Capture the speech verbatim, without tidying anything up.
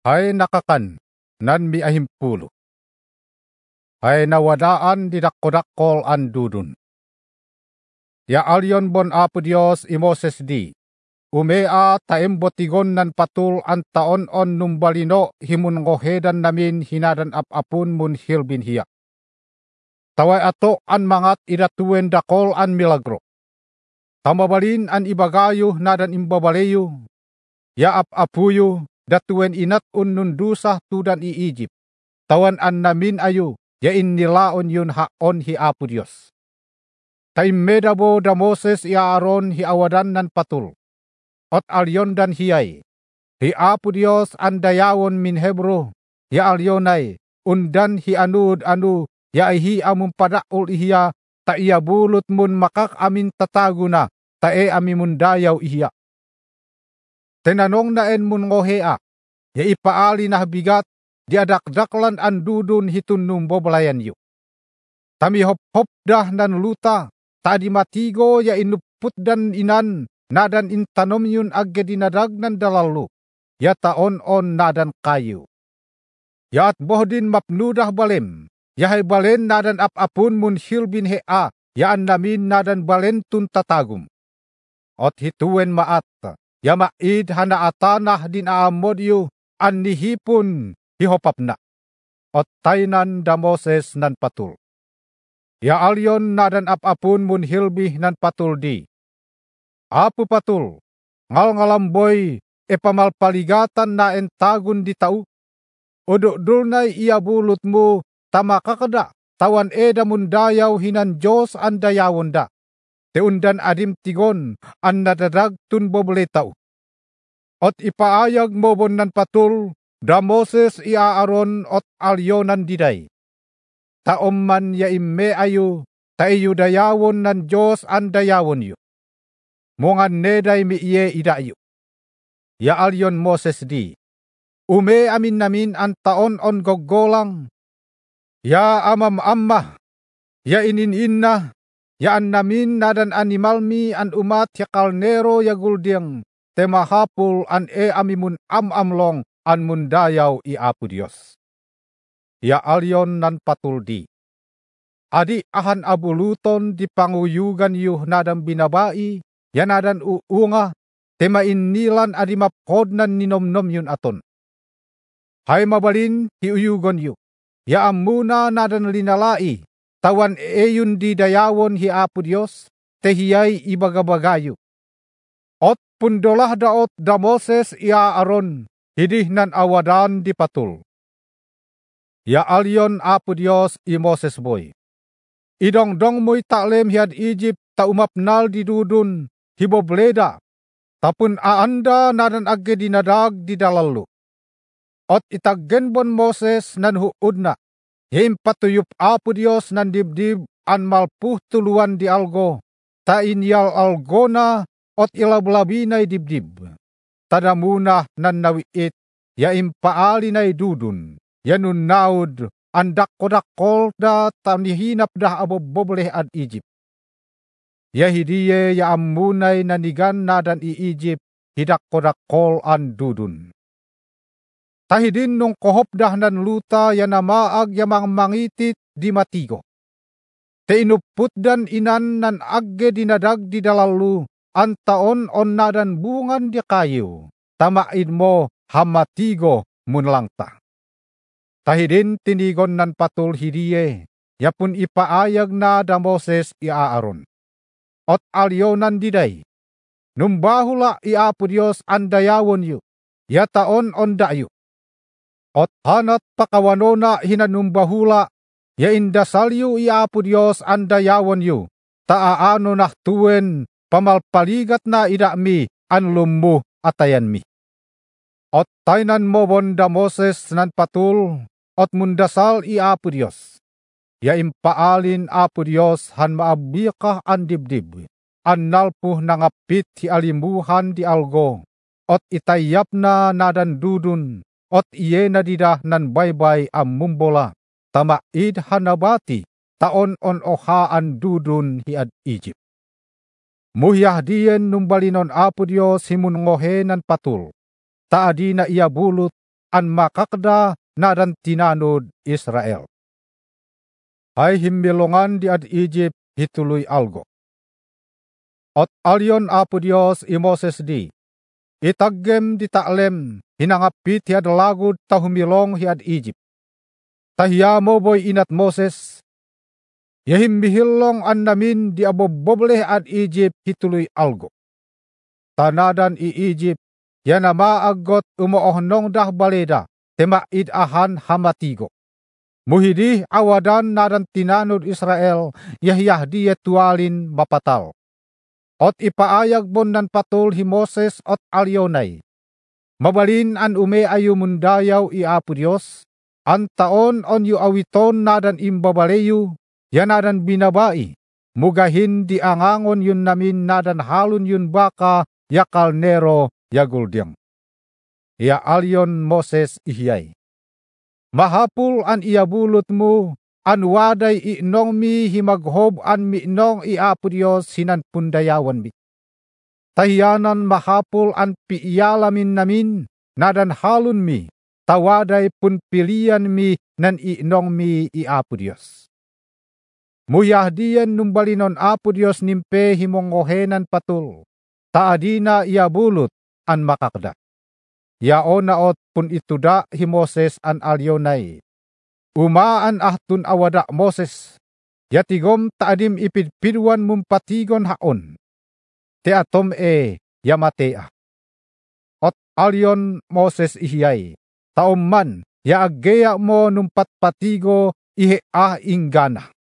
Hay nakakan, nan mi ahimpulo. Hay nawadaan didakko-dakkol an dudun. Ya alyon bon Apo Dios i Moses di. Umea taembotigon nan patul an taon-on numbalino himun ngohedan namin hinadan ap-apun mun hilbin hiya. Taway ato an mangat idatuen dakol an milagro. Tamabalin an ibagayo nadan imbabaleyo. Ya ap-apuyo datuen inat un nundusah tudan i Egypt. Tawan an namin ayo ya innilaon yun haon hi Apo Dios. Taimedabo da Moses i Aaron hi awadan nan patul. Ot alyon dan hiyay. Hi Apo Dios an dayawon min Hebro. Ya alyonay undan hi anud anu ya hi amum padaul ihiya ta iya bulut mun makak amin tataguna ta e amimun dayaw ihiya. Tenanong na en mun ngohea. Ya ipaali na bigat di adakdaklan an dudun hitun numbobalayan yu. Tami hop-hop dah nan luta. Ta di matigo ya inuput dan inan. Nadan intanom yun agge dinadag nan dalalu. Ya taon-on nadan kayu. Ya at bohdin mapnudah balem. Ya hay balen nadan ap-apun mun hilbin hea. Ya an namin nadan balen tun tatagum. Ot hituen maat. Ya maid hana atanah din aamod yu. An nihipun hihopap na. Ot tainan da Moses nan patul. Ya alyon nadan ap-apun mun hilbih nan patul di. Apo patul, ngal ngalamboy e pamalpaligatan na entagun di tau. Odok-dulnay iya bulut mo tamakakada, tawan eda mundayaw hinan Diyos an dayawon da. Teundan adim tigon an nadadag tun boble tau. Ot ipaayag mo bon nan patul, da Moses i Aaron ot alyonan diday. Taom man ya imme ayo, ta iyo dayawon nan Diyos an dayawon yu. Mungan neday mi iye idayo. Ya alyon Moses di. Ume amin namin an taon on goggolang. Ya amam amma. Ya inin inna. Ya an namin nadan animal mi an umat ya kalnero ya guldiang. Temahapul an e amimun am-amlong an mundayaw i Apo Dios. Ya alyon nan patul di. Adi ahan abuluton di panguyugan yuh nadang binabai. Yanadan uunga, tema inilan adi mapod nan ninomnom yun aton. Hay mabalin hiuyugon yu. Ya amuna nadan linalai, tawan eyun di dayawon hi Apo Dios, tehiyay ibagabagayo. Ot pundolah daot da Moses i Aaron, hidih nan awadan di patul. Ya alyon Apo Dios i Moses boy. Idong-dong mo'y taklem hiad Egypt ta umapnal di dudun, hibobleda, tapun aanda nadan agge dinadag di dalalu. Ot itaggen bon Moses nan huud na, him patuyup Apo Dios nan dibdib an malpuh tuluan di algo, ta inyal algona ot ilablabinay dibdib. Tadamuna nan nawiit, ya impaali nay dudun, ya nun naud, andak kodakol da tanihinap da abobobleh ad Egypt. Ya hidiye ya ammunay nanigan nadan i Egypt hidak kodakol an dudun. Tahidin nung kohop dahnan luta ya namaag ya mang mangitit di matigo. Te inuput dan inan nan agge dinadag di dalalu an taon on nadan bungan di kayo. Tamaid mo hamatigo munlangta. Tahidin tinigon nan patul hidiye yapun ipaayag na da Moses i Aaron. Ot alyonan diday. Numbahula i Apo Dios an dayawon yu. Ya taon on dayo. Ot hanat pakawanona hinanumbahula. Ya indasal yu i Apo Dios an dayawon yu. Taaano nahtuen pamalpaligat na idami an lummu atayan mi. Ot tainan mo bon da Moses nan patul. Ot mundasal i Apo Dios. Ya impaalin Apo Dios han maabikah an dibdib. An nalpuh nangapit hi alimuhan di algo. Ot itayap na nadan dudun. Ot iye na didah nan baybay am mumbola. Tamaid hanabati taon on oha an dudun hi ad Egypt. Muhyah diyen numbalinon Apo Dios himun ngohe nan patul. Taadi na iya bulut an makakda nadan tinanod Israel. Ay himmilongan di ad Egypt hituloy algo. At alyon Apo Dios i Moses di, itaggem di taalem hinangapit hi ad lagod ta humilong hi ad Egypt. Tahiya mo boy inat Moses, yahimbihilong an namin di aboboble ad Egypt hituloy algo. Tanadan i Egypt, yan na maagot umoohnong dah baleda, temaid ahan hamatigo. Muhidi awadan nadan tinanod Israel, yahyahdi tualin mapatal. Ot ipaayag bon nan patul hi Moses ot alyonay. Mabalin an ume ayu mundayaw i Apo Dios, an taon on yu awiton nadan imbabaleyu, yan nadan binabai, mugahin di angangon yun namin nadan halun yun baka yakal nero yaguldyang. Ya alyon Moses ihiyay. Mahapul an iabulot mo, an waday inong mi himaghob an minong i Apo Dios hinan pundayawan mi. Tahiyanan mahapul an piiyalamin namin, nadan halun mi, tawaday pun pilian mi nan inong mi i Apo Dios. Muyahdiyan numbalinon Apo Dios nimpe himongohenan patul, taadina iabulot an makakda. Yaon naot pun ituda hi Moses an alyonay. Umaan ahtun awada Moses, yatigom taadim ipidpidwan mumpatigon haon. Te atom e yamatea. Ot alyon Moses ihiyay, taom man ya aggeya mo numpat patigo ihe ah inggana.